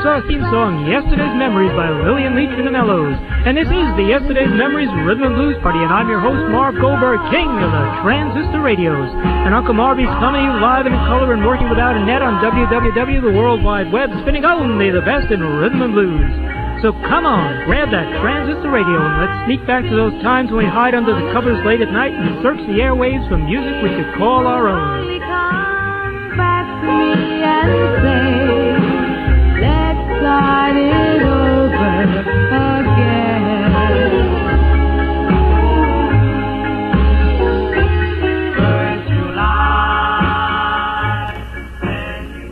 our theme song, Yesterday's Memories by Lillian Leach and the Mellows. And this is the Yesterday's Memories Rhythm and Blues Party, and I'm your host, Marv Goldberg, king of the transistor radios. And Uncle Marvy's coming to you live and in color and working without a net on WWW, the World Wide Web, spinning only the best in rhythm and blues. So come on, grab that transistor radio and let's sneak back to those times when we hide under the covers late at night and search the airwaves for music we could call our own. Come back to me and say, let's start it over again. First July, then you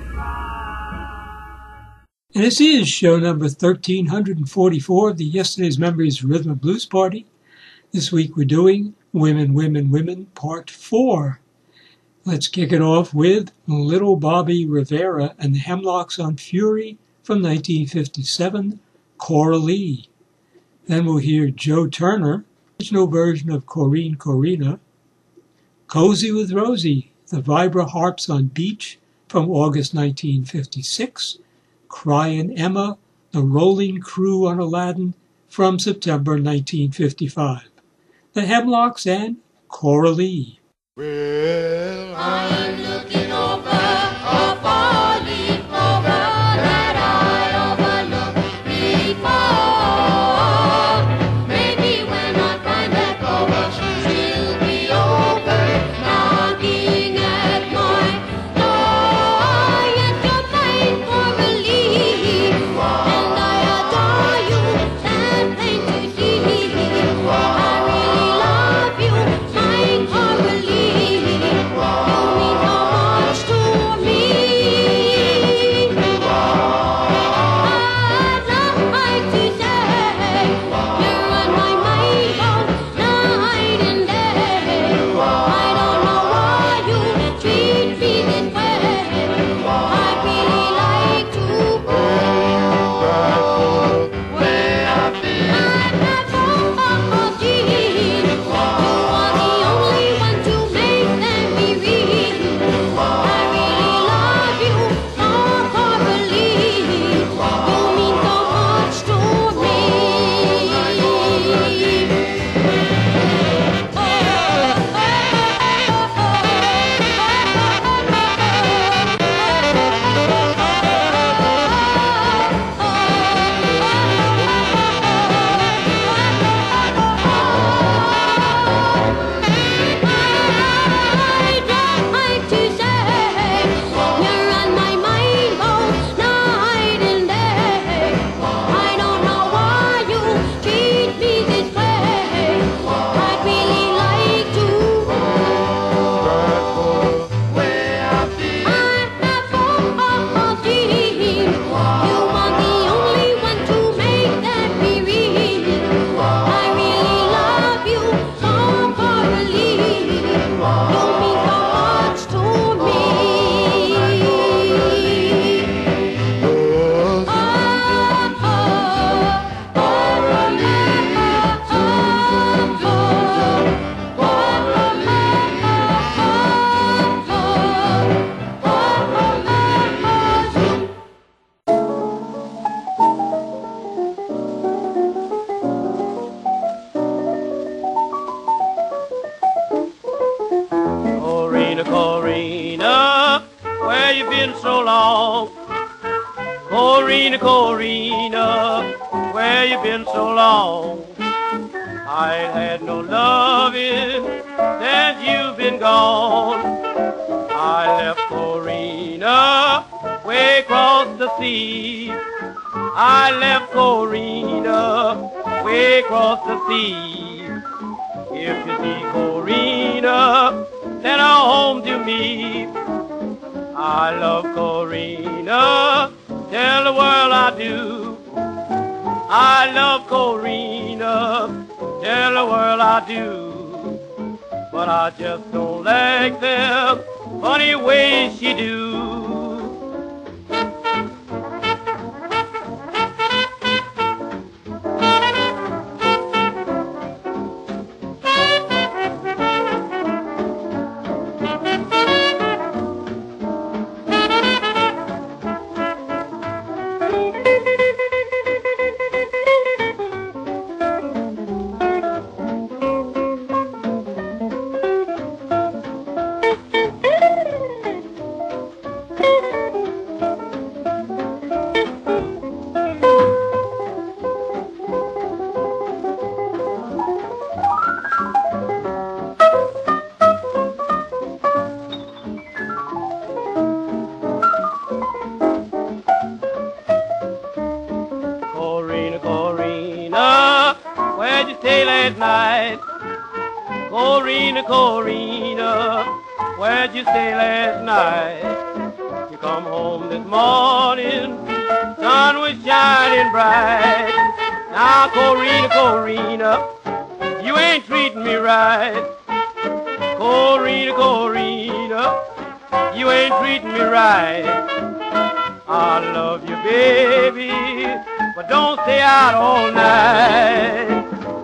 cry. And this is show number 1344 of the Yesterday's Memories Rhythm and Blues Party. This week we're doing Women, Women, Women, Part 4. Let's kick it off with Little Bobby Rivera and the Hemlocks on Fury from 1957, Cora Lee. Then we'll hear Joe Turner, original version of Corrine Corina, Cozy with Rosie, the Vibra Harps on Beach from August 1956, Cryin' Emma, the Rolling Crew on Aladdin from September 1955. The Hemlocks and Cora Lee. Well, I'm looking over a four-leaf clover that I overlooked before. Maybe when I find that clover, she'll be over knocking at my door. Yes, you're mine for a leaf, and I adore you, and plain to see. I really love you, mine for a leaf. Corina, where you been so long? Corina, Corina, where you been so long? I ain't had no loving since you've been gone. I left Corina way across the sea. I left Corina way across the sea. If you see Corina, send her home to me. I love Corina, tell the world I do. I love Corina, tell the world I do. But I just don't like them funny ways she do. stay last night? Corina, Corina, where'd you stay last night? You come home this morning, sun was shining bright. Now, Corina, Corina, you ain't treating me right. Corina, Corina, you ain't treating me right. I love you, baby, but don't stay out all night.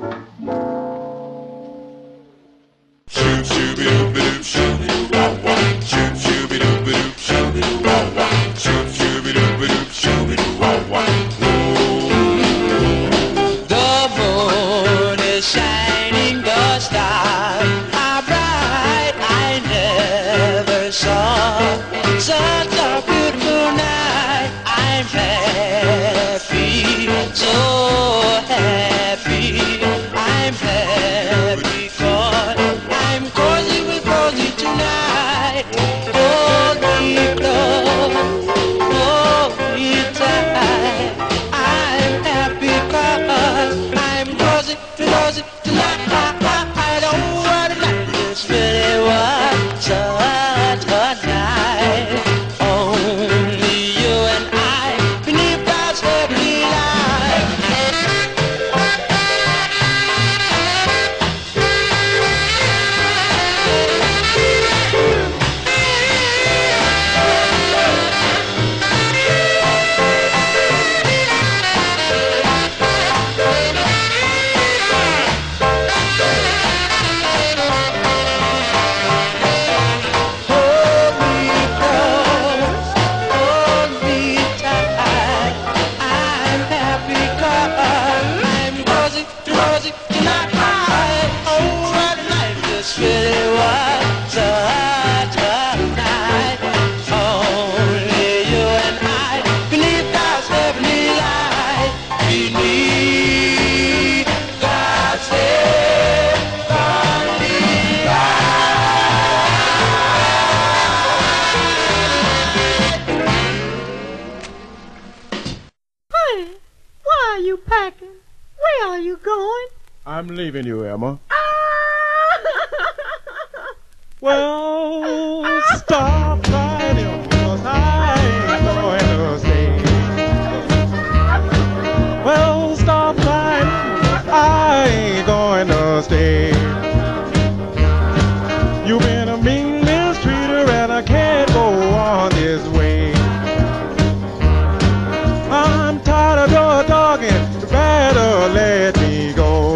Shoot, shooby-dooby-doo, shooby-doo-wah-wah. Shoot, shooby-dooby-doo, shooby-doo-wah-wah. Shoot, shooby-dooby-doo, shooby-doo-wah-wah. The moon is shining, the stars are bright. I never saw such a beautiful night. I'm happy, so happy. I'm happy 'cause I'm cozy with Rosie tonight. Hold me close, hold me tight. I'm happy 'cause I'm cozy with Rosie tonight. Oh, what a night this really was, such a night. Only you and I beneath God's heavenly light. Hold me close, hold me tight. I'm happy 'cause I'm cozy to Rosie tonight. Oh, what a night this really was, such a night. Only you and I beneath God's heavenly light. Beneath God's heavenly light. Honey, why are you packing? Where are you going? I'm leaving you, Emma. Well, stop fighting, 'cause I ain't going to stay. Well, stop fighting, I ain't going to stay. You've been a mean mistreater and I can't go on this way. I'm tired of your talking, you better let me go.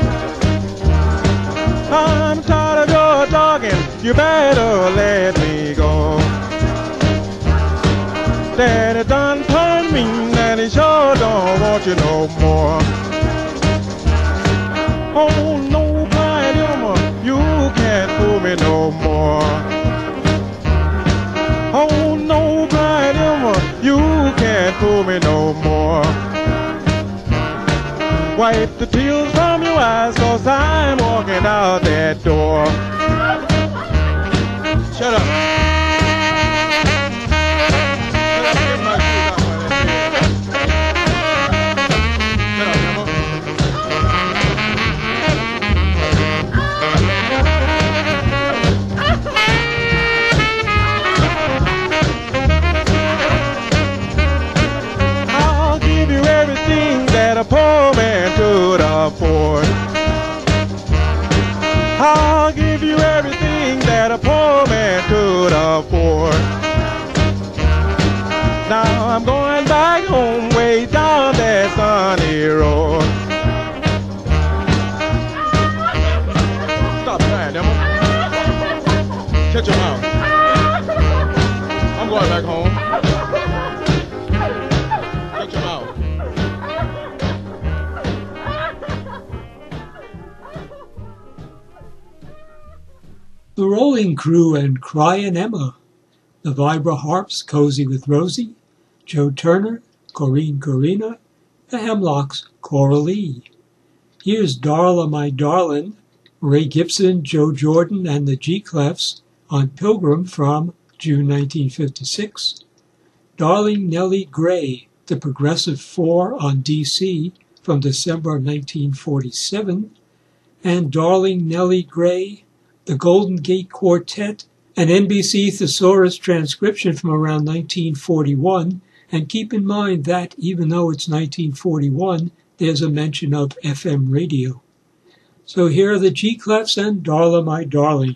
I'm tired of your talking, you better let me go. Daddy done turned mean and he sure don't want you no more. Oh no, blind Emma, you can't fool me no more. Oh no, blind Emma, you can't fool me no more. Wipe the tears from your eyes, 'cause I'm walking out that door. Shut up. Shut up, get my shoes off of that bed. Shut up, Emma. I'll give you everything that a poor man could afford. I'll give you everything that a poor man could afford. Now I'm going back home way down that sunny road. Stop crying, Emma. Shut your mouth. I'm going back home. Shut your mouth. The Rolling Crew and Cryin' Emma, the Vibra Harps, Cozy with Rosie, Joe Turner, Corrine Corina, the Hemlocks, Coralie. Here's Darla My Darlin', Ray Gibson, Joe Jordan, and the G-Clefs on Pilgrim from June 1956. Darling Nellie Gray, the Progressive Four on DC from December 1947, and Darling Nellie Gray, the Golden Gate Quartet, an NBC Thesaurus transcription from around 1941. And keep in mind that, even though it's 1941, there's a mention of FM radio. So here are the G-Clefs and Darla My Darling.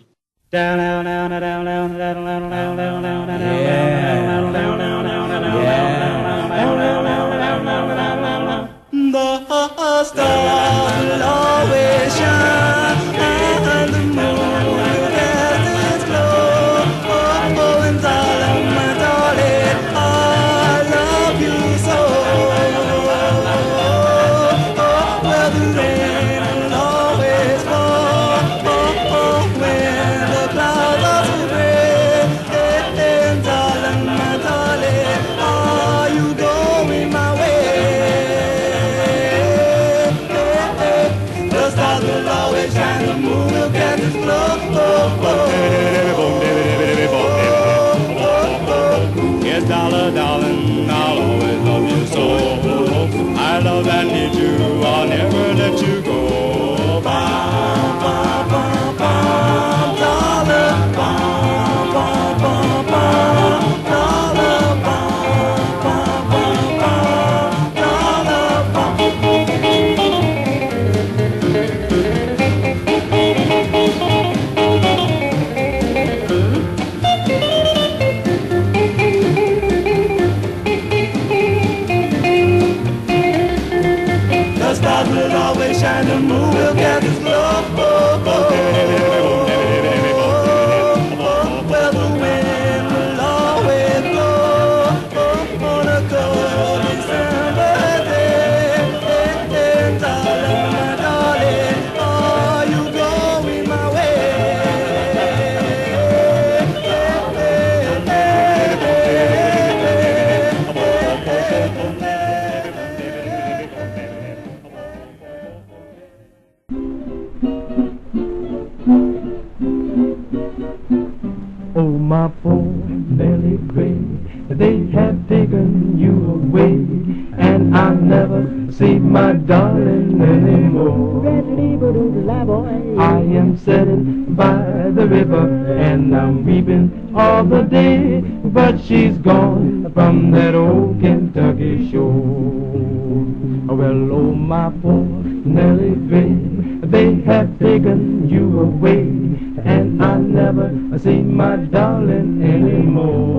The stars will always shine, and the moon will cast its glow. Oh, and darling, my darling, I love you so. Oh, well, the rain will always fall. Oh, when the clouds are so gray. And darling, my darling, are you going my way? The stars will always shine, the moon will catch its glow. Yes, darling, I'll always love you so. I love and need you, I'll never let you go. Bum, bum, bum, bum, darling, bum, bum, bum, bum, darling, bum, bum, bum, bum, the stars will always shine, the moon will get its glow. Well, the wind will always blow on a cold December day. And darling, my darling, are you going my Oh, my poor Nellie Gray, they have taken you away, and I'll never see my darling anymore. I am sitting by the river, and I'm weeping all the day, but she's gone from that old Kentucky shore. Well, oh, my poor Nellie Gray, they have taken you away, and I'll never see my darling anymore.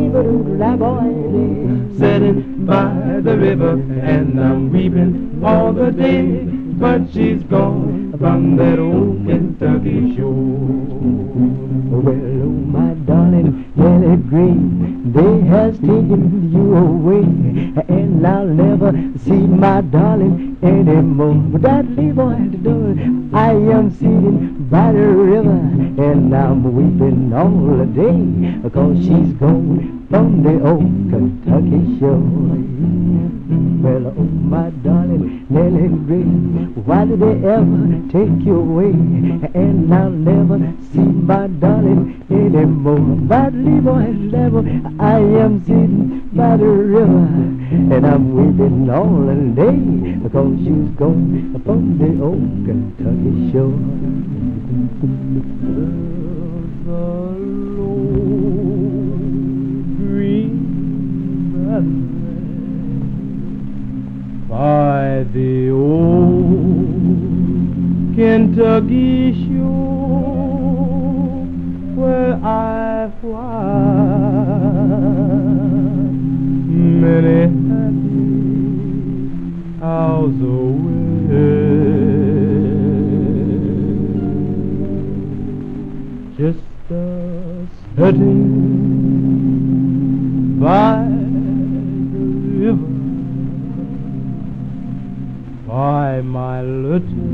Sitting by the river, and I'm weeping all the day, but she's gone from that old Kentucky shore. Well, oh, my darling Nellie Gray, they has taken you away, and I'll never see my darling anymore. Dudley boy, I am sitting by the river, and I'm weeping all the day, because she's gone from the old Kentucky shore. Well, oh, my darling Nellie Gray, why did they ever take you away, and I'll never see my darling anymore. Badly boy, level, I am sitting by the river, and I'm weeping all the day, because she's gone from the old Kentucky shore. By the old Kentucky shore, where I find many happy hours away, just sitting by the river, by my little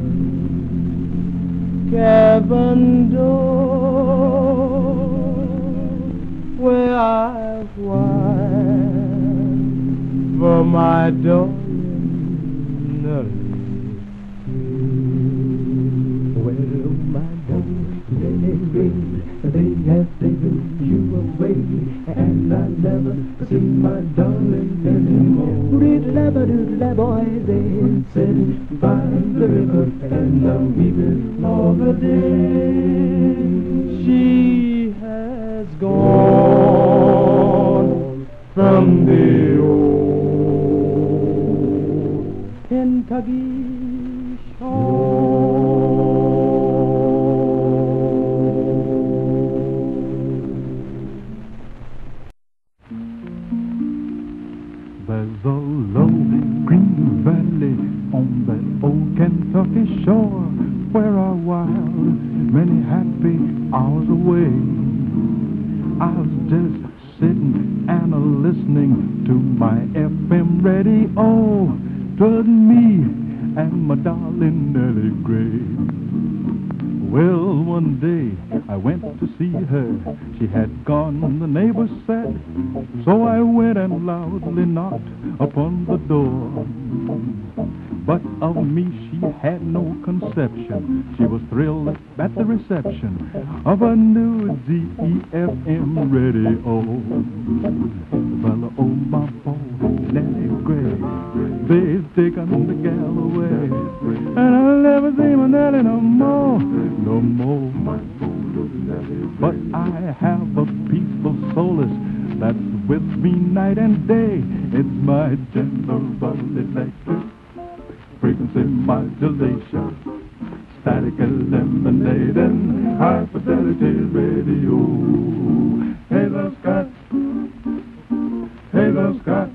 cabin door, where I find for my darling Nellie. Well, my darling Nellie Gray, they have taken you away, and I'll never see my darling anymore. Doodle-dabba, doodle-dabba, boy, they sitting by the river, and I'm before the day she has gone from the old Kentucky There's a low green valley on that old Kentucky shore where I wild many happy hours away. I was just sitting and listening to my FM radio. 'Twas me and my darling Nellie Gray. Well, one day I went to see her. She had gone, the neighbors said. So I went and loudly knocked upon the door. But of me she had no conception. She was thrilled at the reception of a new DEFM radio. The fella on my phone, Nellie Gray, they've taken the gal away, and I'll never see my Nellie no more, no more. But I have a peaceful solace that's with me night and day. It's my General Electric frequency modulation, static eliminating, high fidelity radio. Hey there, Scott. Hey there, Scott.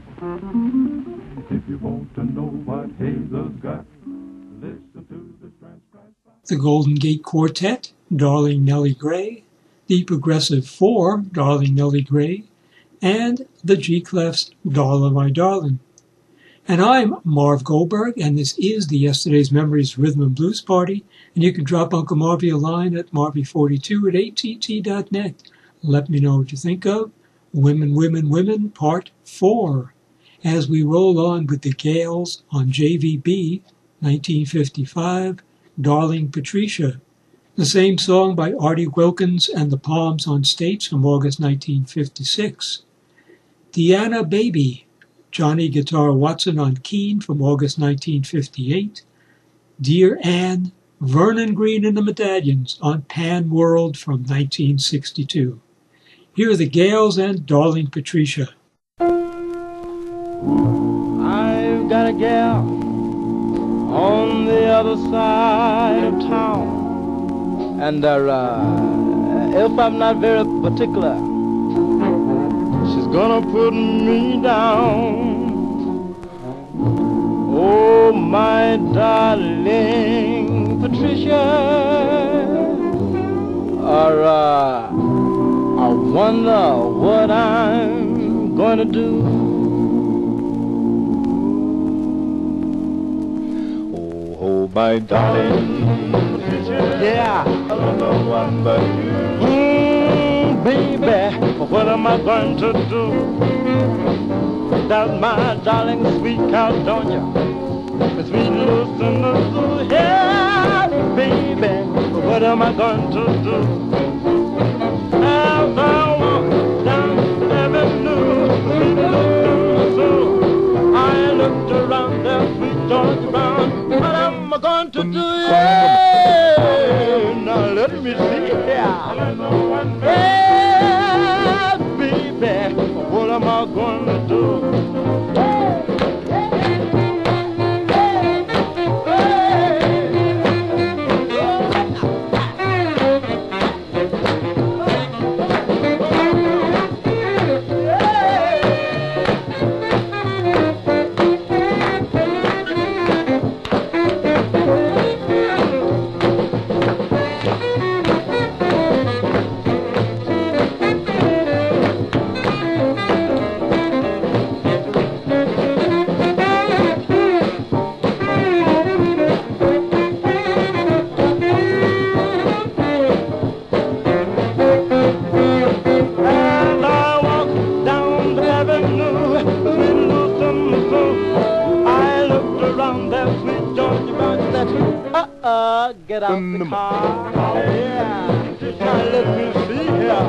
If you want to know what Hazel's got, listen to the transcribed. The Golden Gate Quartet, Darling Nellie Gray, the Progressive Four, Darling Nellie Gray, and the G-Clef's Darling My Darling. And I'm Marv Goldberg, and this is the Yesterday's Memories Rhythm and Blues Party, and you can drop Uncle Marvy a line at marvy42@att.net. Let me know what you think of Women, Women, Women, Part 4, as we roll on with the Gales on JVB, 1955, Darling Patricia, the same song by Artie Wilkins and the Palms on States from August 1956. Deanna Baby, Johnny Guitar Watson on Keen from August 1958. Dear Anne, Vernon Green and the Medallions on Pan World from 1962. Here are the Gales and Darling Patricia. I've got a gal on the other side of town, and if I'm not very particular, she's gonna put me down. Oh, my darling Patricia, I wonder what I'm gonna do. Oh, my darling Patricia, yeah, I don't know one but you. Baby, what am I going to do? That's my darling sweet Caledonia, sweet Lucinda, yeah, baby, what am I going to do? As I walk down the avenue, sweet Lucinda, I looked around there, sweet George Brown, what am I going to do? Yeah, now let me see here. Yeah, baby, what am I going to do? Get out the car. Yeah. Now let me see here.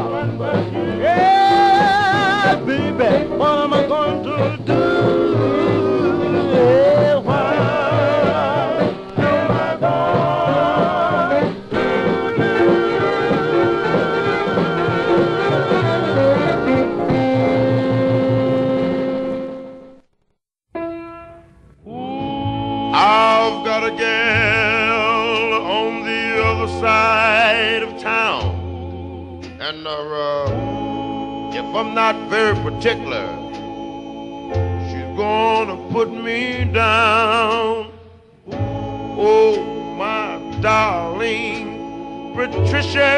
Yeah, baby, what am I going to do? Yeah, what am I going side of town. And if I'm not very particular, she's gonna put me down. Oh, my darling Patricia,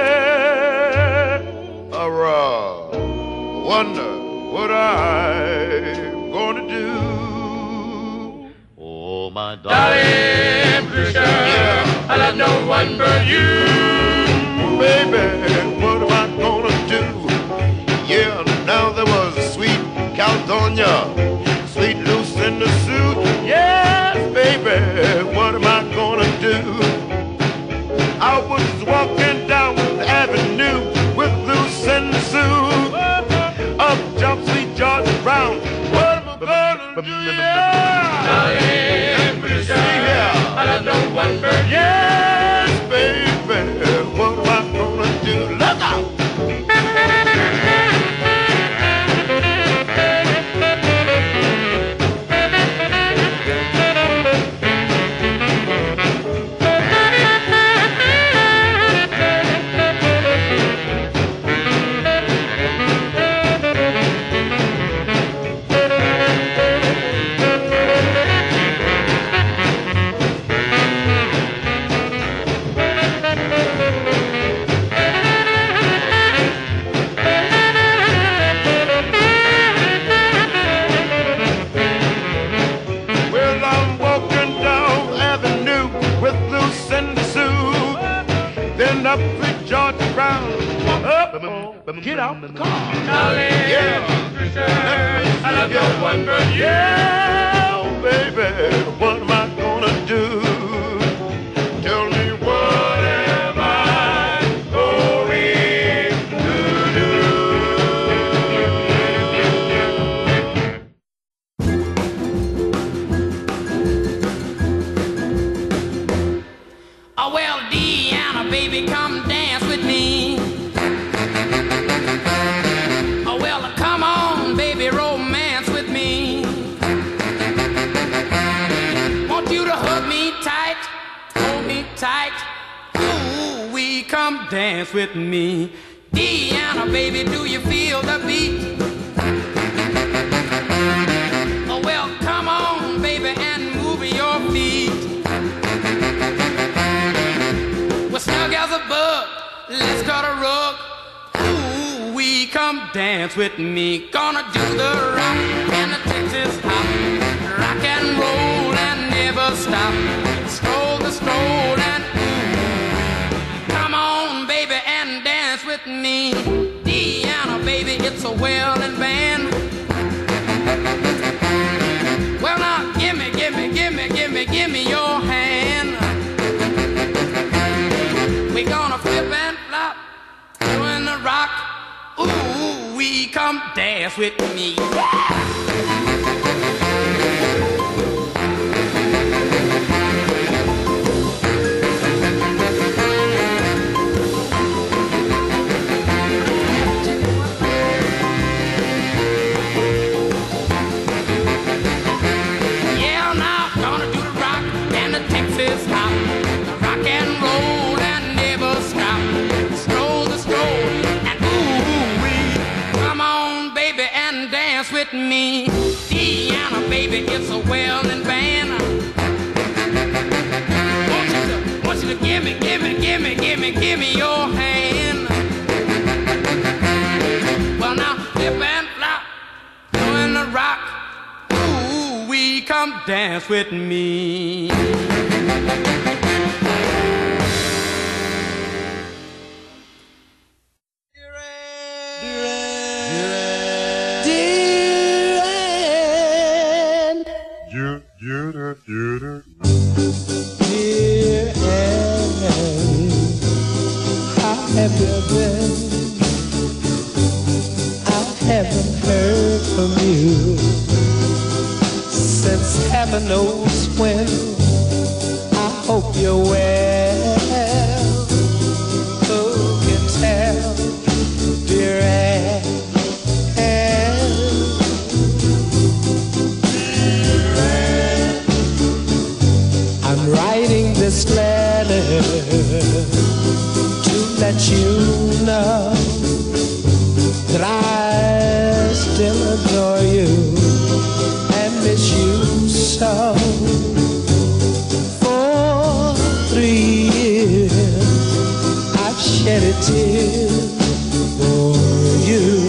wonder what I'm gonna do. Oh, my darling Patricia, yeah, I love no one but you. Baby, what am I gonna do? Yeah, now there was sweet Caledonia, sweet Lucinda Sue. Yes, baby, what am I gonna do? I was walking down the avenue with Lucinda Sue. Up jumped sweet George Brown. What am I gonna do? Darling Patricia, I love no one but you. Yes, baby, what am I gonna do? Look out! Up with George Brown. Get out the car. Darling, yeah. I love no one but you. Yeah, baby, what am I gonna do? Tell me what am I going to do? Oh, well, Deanna, baby, come dance with me. Oh, well, come on, baby, romance with me. Want you to hug me tight, hold me tight. Ooh, we come dance with me. Deanna, baby, do you feel the beat? Oh, well, come on, baby, and move your feet. We're snug as a bug, let's cut a rug. Ooh, we come dance with me. Gonna do the rock and the Texas hop. Rock and roll and never stop. Stroll the stroll and ooh. Come on, baby, and dance with me. Deanna, baby, it's a wailing band. Well, now, gimme your hand. We gonna flip and flop, doing the rock. Ooh, we come dance with me. Yeah, now gonna do the rock and the Texas hop, the rock and roll and never stop. Stroll the stroll and ooh wee. Come on, baby, and dance with me. Deanna, baby, it's a wailing band. Want you to give me your hand. Well, now flip and flop, doing the rock. Ooh, we come dance with me. Dear Anne, how have you been? I haven't heard from you since heaven knows when. I hope you're well. Who can tell, dear Anne? I'm writing this letter to let you know that I still adore you and miss you so. For 3 years I've shed a tear for you.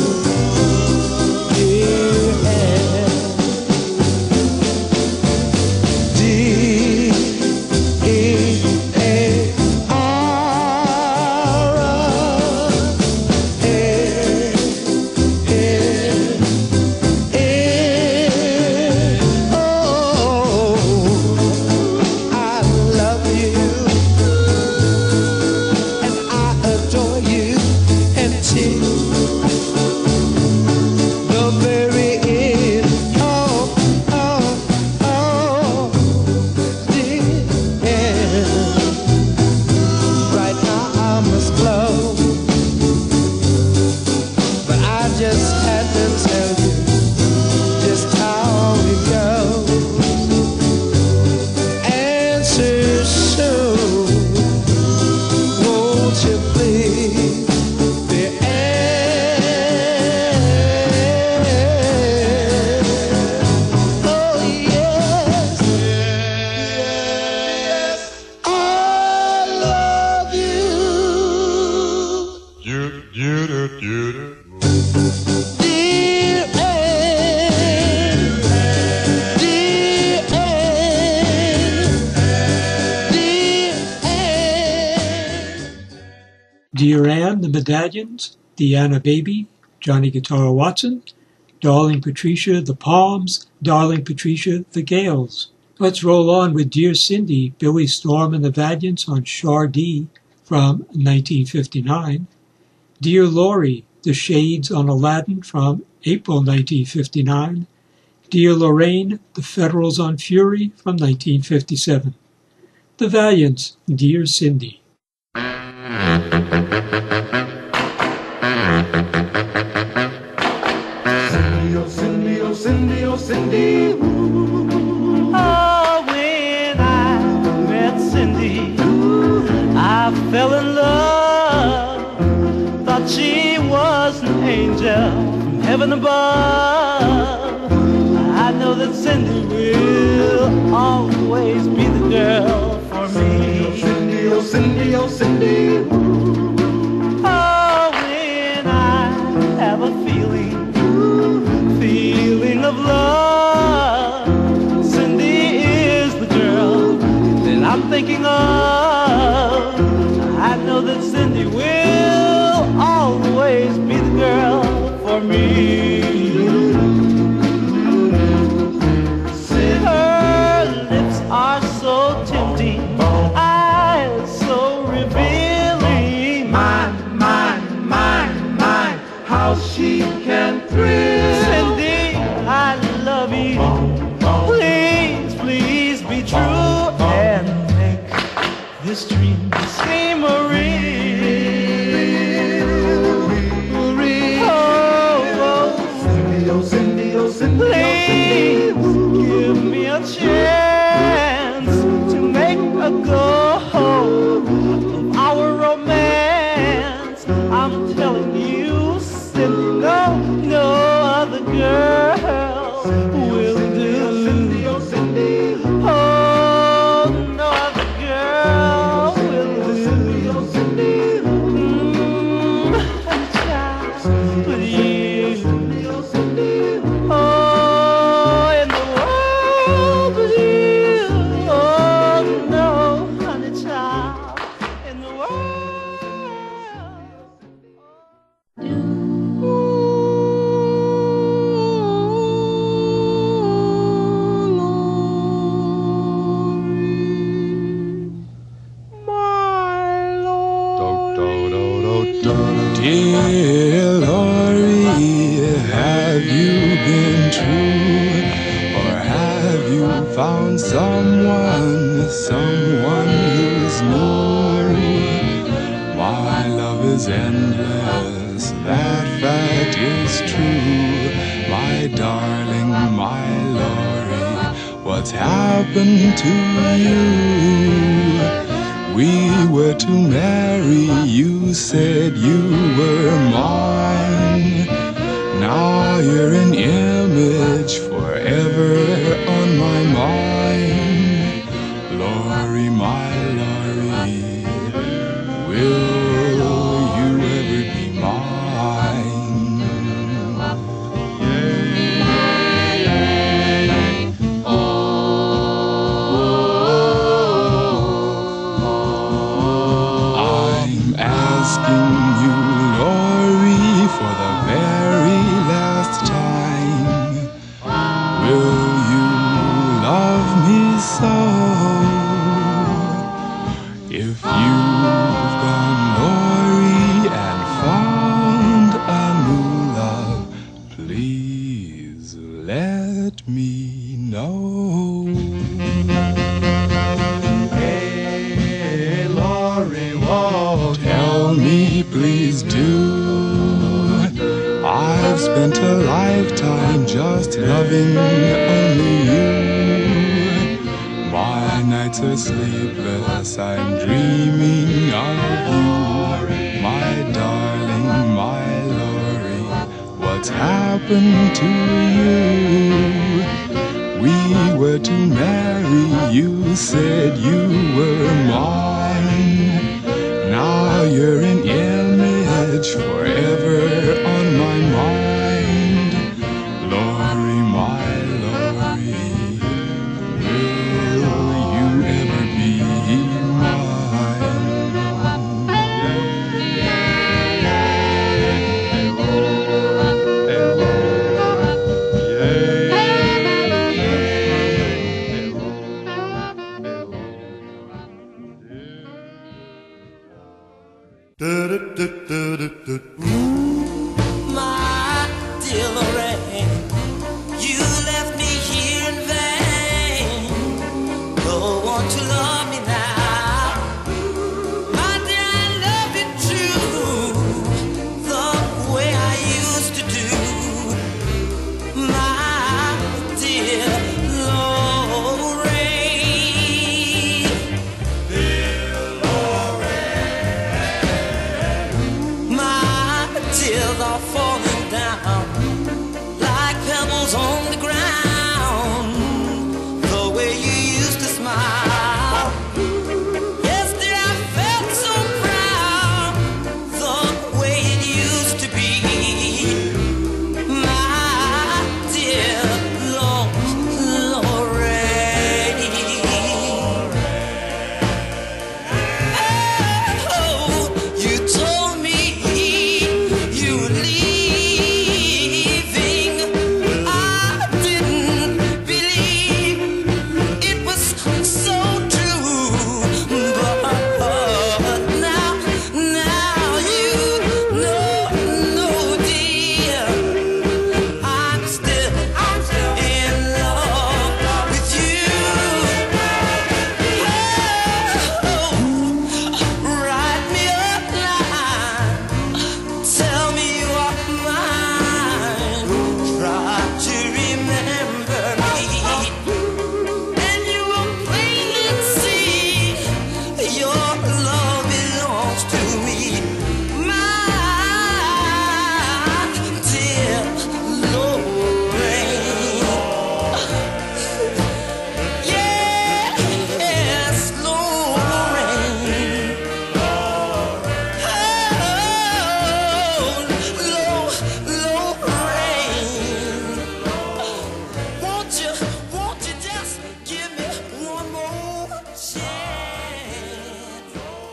Dear Ann, the Medallions, Deanna Baby, Johnny Guitar Watson, Darling Patricia, the Palms, Darling Patricia, the Gales. Let's roll on with Dear Cindy, Billy Storm and the Valiants on Chardee from 1959. Dear Laurie, The Shades on Aladdin from April 1959. Dear Lorraine, The Federals on Fury from 1957. The Valiants, Dear Cindy. Cindy, oh Cindy, oh Cindy, ooh. Oh, when I met Cindy, I fell in love. Thought she was an angel from heaven above. I know that Cindy will always be the girl for me. Cindy, oh Cindy, oh Cindy, ooh. Oh, when I have a feeling of love, Cindy is the girl that I'm thinking of. I know that Cindy will always be the girl for me. Her lips are so tempting, eyes so revealing. Mine, how she can thrill. Cindy, I love you. Please, please be true and make this dream seem real. Oh, Cindy, oh Cindy, oh Cindy, please give me a chance to make a go of our romance. I'm telling you, Cindy, no other girl will do. Cindy, oh Cindy, oh, no other girl will do. Cindy, oh Cindy, child, with you. Cindy, oh Cindy, Oh, in the world with you. Oh, no, honey child, in the world. Dear Laurie, have you been true, or have you found someone who's new? My love is endless, that fact is true. My darling, my Laurie, what's happened to you? we were to marry, you said you were mine. Now you're an image forever on my mind. Laurie, my Laurie, will you ever be mine? I'm asking you, Laurie, for the very last time. Will you love me so? If you've gone, Laurie, and found a new love, please let me know. Hey, Laurie, won't Tell me, please do. I've spent a lifetime just loving only you. My nights are sleepless, I'm dreaming of you. My darling, my Laurie, what's happened to you? We were to marry, you said you were mine. Now you're an image forever on my mind. Laurie, my Laurie, will you ever be My dear Lorraine, you left me here in vain. Oh, won't you love me now? My dear, I love you true, the way I used to do. My dear Lorraine, my tears are falling down like pebbles on the ground. The way you used to smile, yesterday I felt so proud. The way it used to be, my dear Lorraine. Oh, you told me you were leaving. I didn't believe it was so true. But now you know, dear, I'm still in love with you. Oh, write me a line, tell me you are mine. Try to remember me, and you will plainly see your love belongs to me, my dear Lorraine. Yes, Lorraine. Lorraine, won't you just give me one more chance?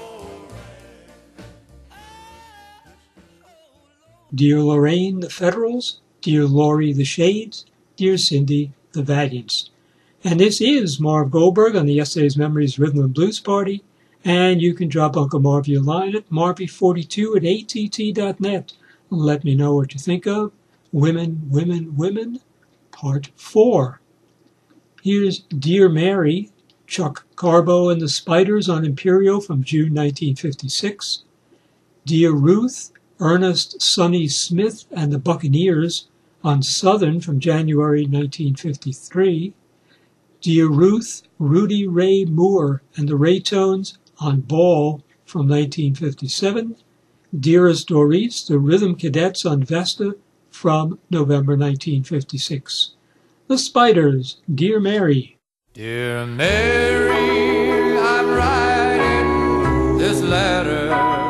Dear Lorraine, the Federals, dear Laurie, the Shades, dear Cindy, the Valiants. And this is Marv Goldberg on the Yesterday's Memories Rhythm and Blues Party, and you can drop Uncle Marvy a line at marvy42@att.net. Let me know what you think of Women, Women, Women, Part 4. Here's Dear Mary, Chuck Carbo and the Spiders on Imperial from June 1956. Dear Ruth, Ernest Sonny Smith and the Buccaneers on Southern from January 1953. Dear Ruth, Rudy Ray Moore and the Raytones on Ball from 1957, Dearest Doris, the Rhythm Cadets on Vesta from November 1956. The Spiders, Dear Mary. Dear Mary, I'm writing this letter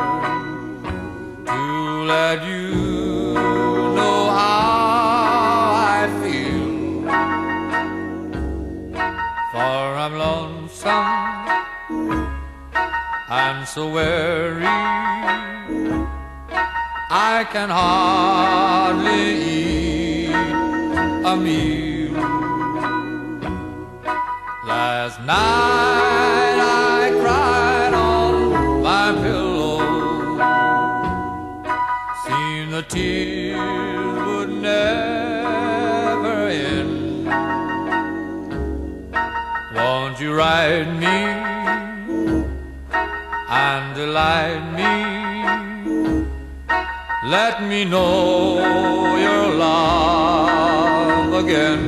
to let you know how I feel. For I'm lonesome and so weary, I can hardly eat a meal. Last night I cried on my pillow, seemed the tears would never end. Won't you write me and delight me? Let me know your love again.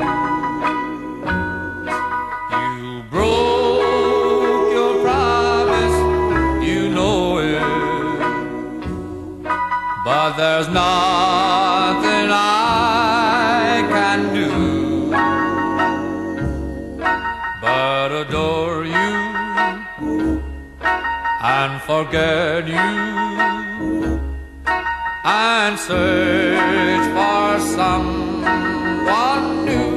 You broke your promise, you know it, but there's nothing I can do but adore you and forget you and search for someone new.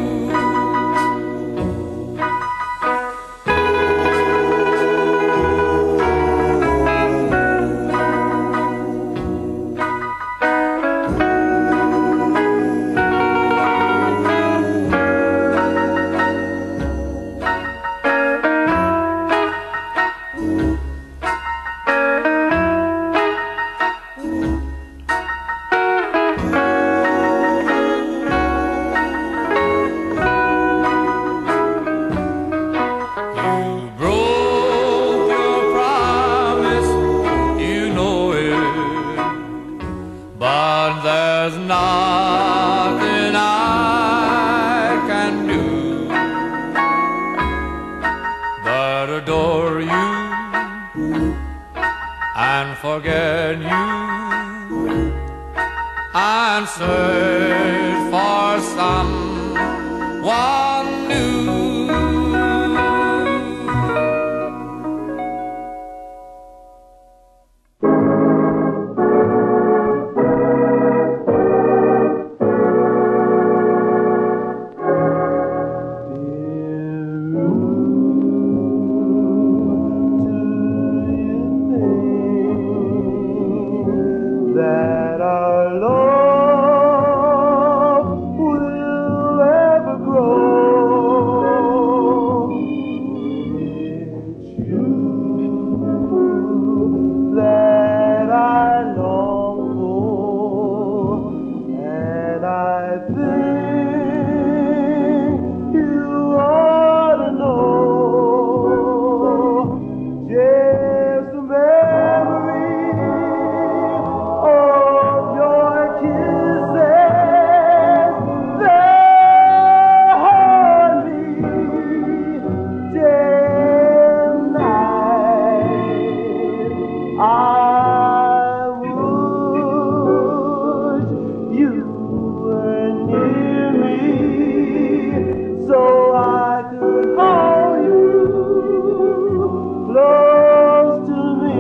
Forget you and search for someone new. That our love will ever grow. It's you that I long for, and I think you ought to know. Just a memory of your kisses that haunt me day and night. I wish you were near me so I could hold you close to me.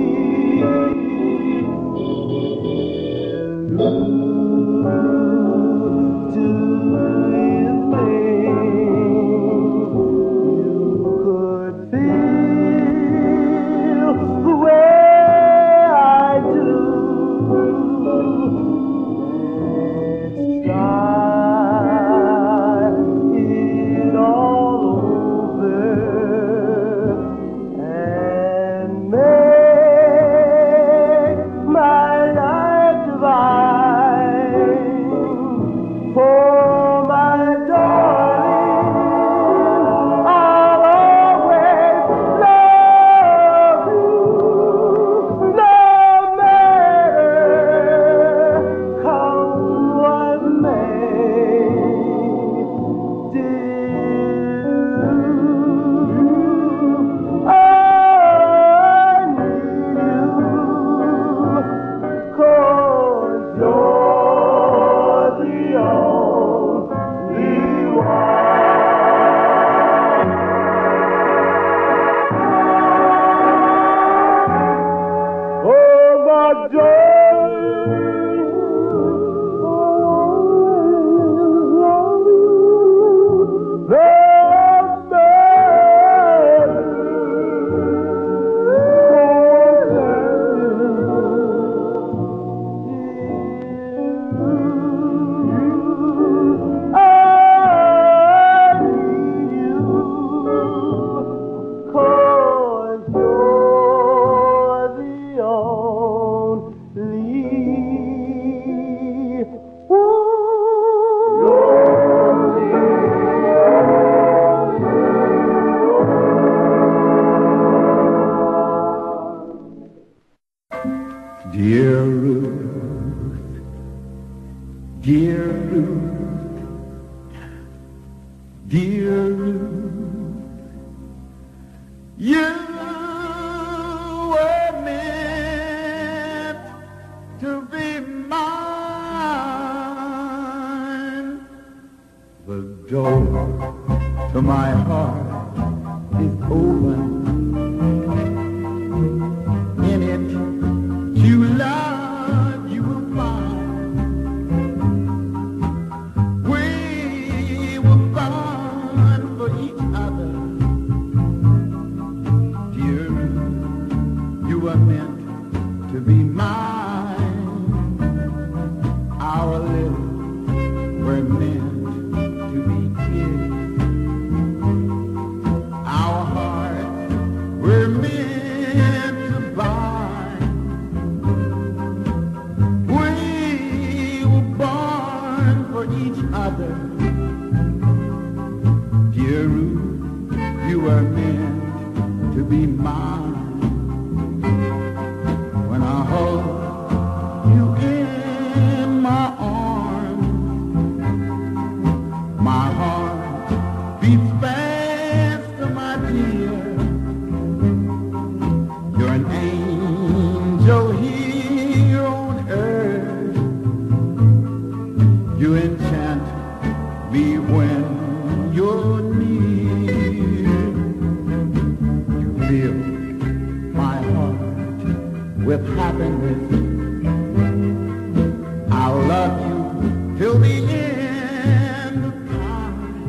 Do you think you could feel the way I do? Let's try it all over and make my life divine. Dear Ruth, dear Ruth, dear Ruth, you were meant to be mine. The door to my heart is open. In it, true love you will find. We were born for each other. Dear, you were meant to be mine. Our lips were meant to be kissed. Our hearts were meant to bind. We were born for each other. Dear Ruth, you were meant to be mine. When I hold you in my arms, my heart beats faster, my dear. You're an angel here on earth. You enchant me when you're near. You fill my heart with happiness. I'll love you till the end of time.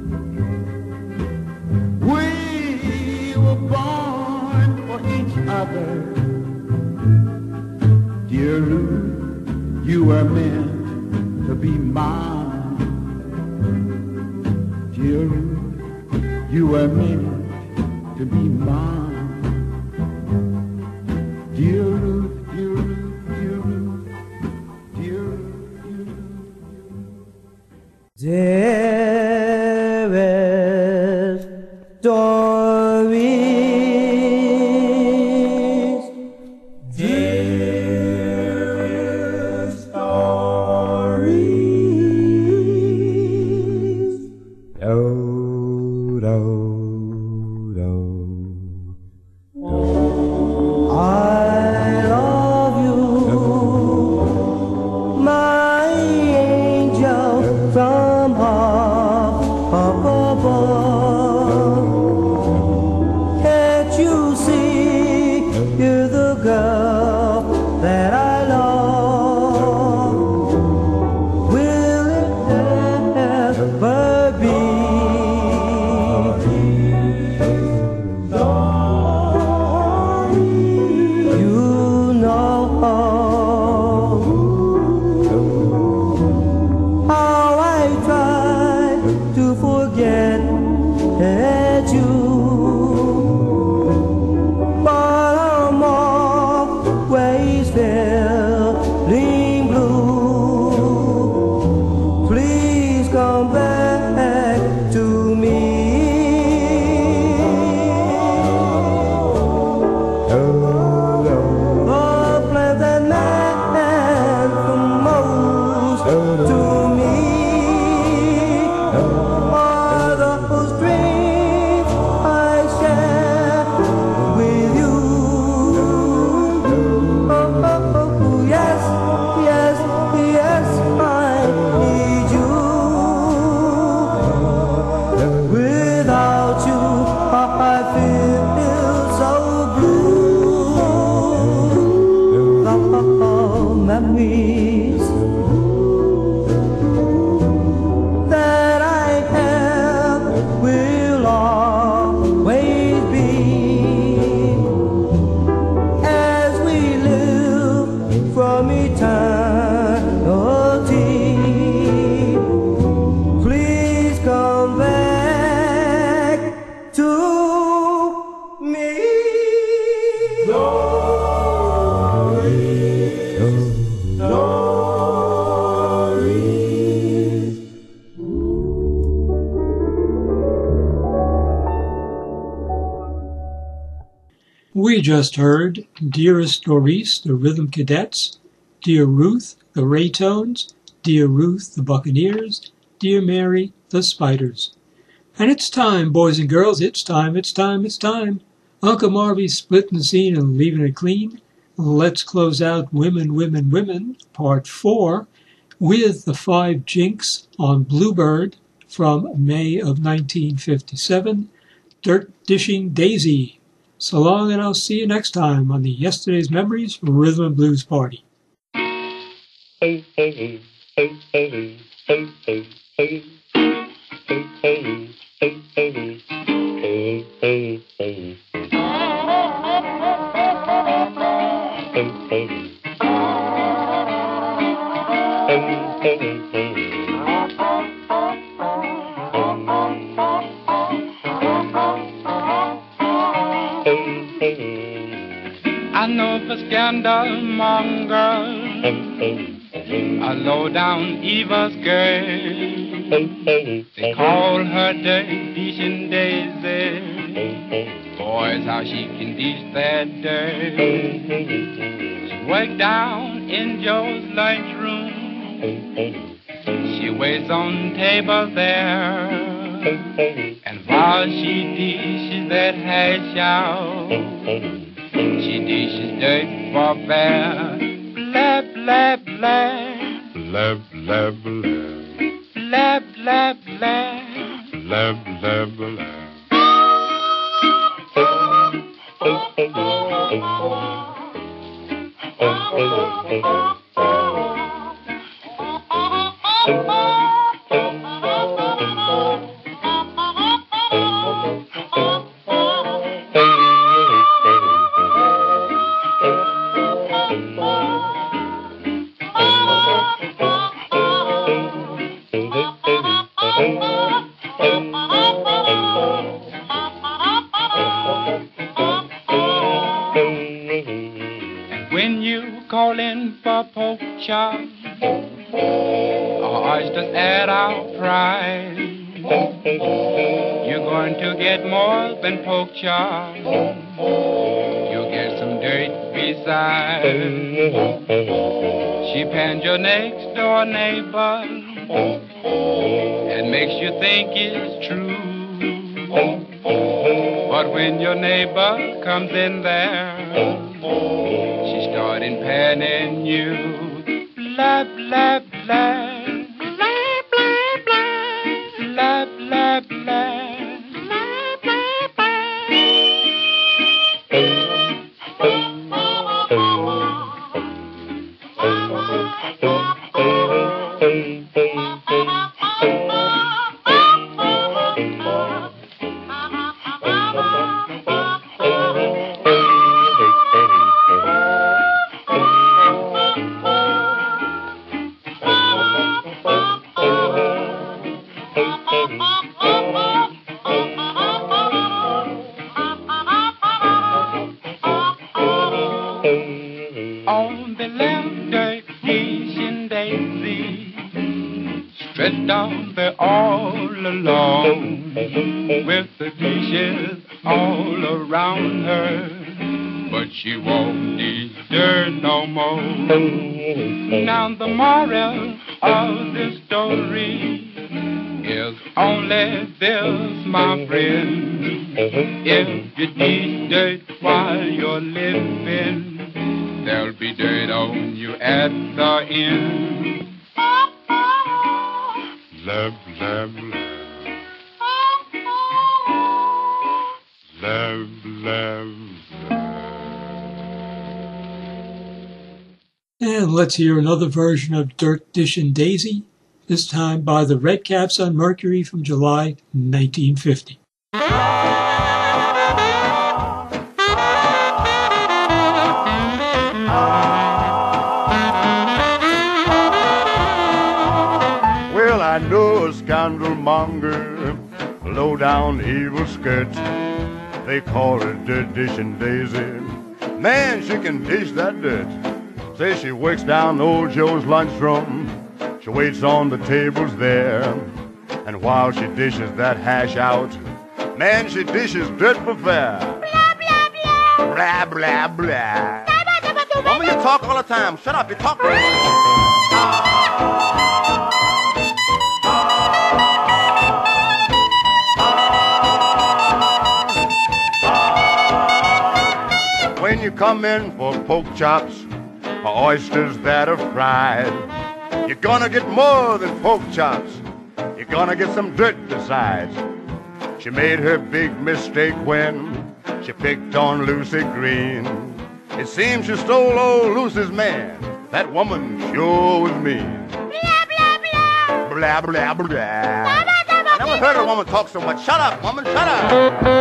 We were born for each other. Dear Ruth, you were meant to be mine. Dear Ruth, you were meant to be mine. Dear Ruth, dear Ruth, dear Ruth, dear Ruth, dear Ruth. Dearest Doris, dearest Doris, do, do, do, You just heard Dearest Doris, the Rhythm Cadets, Dear Ruth, the Raytones, Dear Ruth, the Buccaneers, Dear Mary, the Spiders. And it's time, boys and girls, it's time, it's time, it's time. Uncle Marvy's splitting the scene and leaving it clean. Let's close out Women, Women, Women, Part 4, with the 5 Jinks on Bluebird from May of 1957, Dirt Dishing Daisy. So long, and I'll see you next time on the Yesterday's Memories Rhythm and Blues Party. Hey, hey, hey, hey, hey, hey, hey. Hey, hey, hey, hey, hey, hey, hey. I know the scandal monger, a low-down evil girl. They call her Dirt Dishing Daisy. Boys, how she can dish that dirt. She worked down in Joe's lunchroom. She waits on table there. And while she dishes that hash out, she dishes dirt for bear. Blab, blab, blab. Blab, blab, blab. Blab, blab, blab. Blab, blab, blab. When you call in for pork chop or oysters at our price, you're going to get more than pork chop. You'll get some dirt besides. She pans your next door neighbor and makes you think it's true. But when your neighbor comes in there, she started panning you. Blah, blah, blah. Blah, blah, blah. Blah, blah, blah. On the left, Dirt Dishing Daisy stretched out there all alone, with the dishes all around her, but she won't dish dirt no more. Now the moral of this story is only this, my friend: if you dish dirt while you're living, there'll be dirt on you at the end. Blab, blab, blab. Blab, blab, And let's hear another version of Dirt Dishing Daisy, this time by the Redcaps on Mercury from July 1950. Well, I know a scoundrel monger, a low-down evil skirt. They call her Dirt Dishing Daisy. Man, she can dish that dirt. Say she works down old Joe's lunchroom. She waits on the tables there. And while she dishes that hash out, man, she dishes dirt for fair. Blah, blah, blah. Blah, blah, blah. Woman, you talk all the time. Shut up, you talk too much. When you come in for pork chops or oysters that are fried, you're gonna get more than pork chops. You're gonna get some dirt besides. She made her big mistake when she picked on Lucy Green. It seems she stole old Lucy's man. That woman sure was mean. Blah, blah, blah. Blah, blah, blah. I never heard a woman talk so much. Shut up, woman, shut up.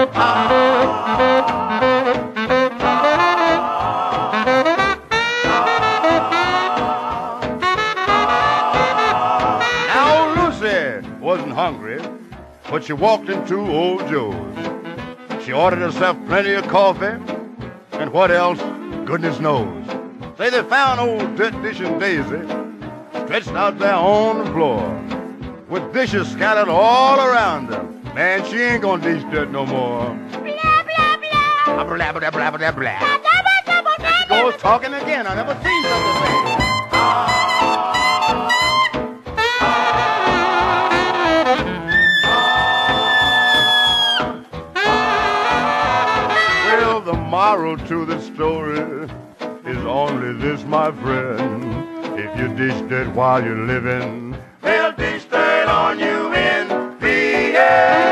Wasn't hungry, but she walked into Old Joe's. She ordered herself plenty of coffee, and what else, goodness knows. Say they found old Dirt Dishing Daisy stretched out there on the floor with dishes scattered all around her. Man, she ain't gonna dish dirt no more. Blah, blah, blah. Blah, blah, blah, blah, blah. There she goes talking again. I never seen such a thing. The moral to the story is only this, my friend. If you dish dirt while you're living, they'll dish dirt on you in the end.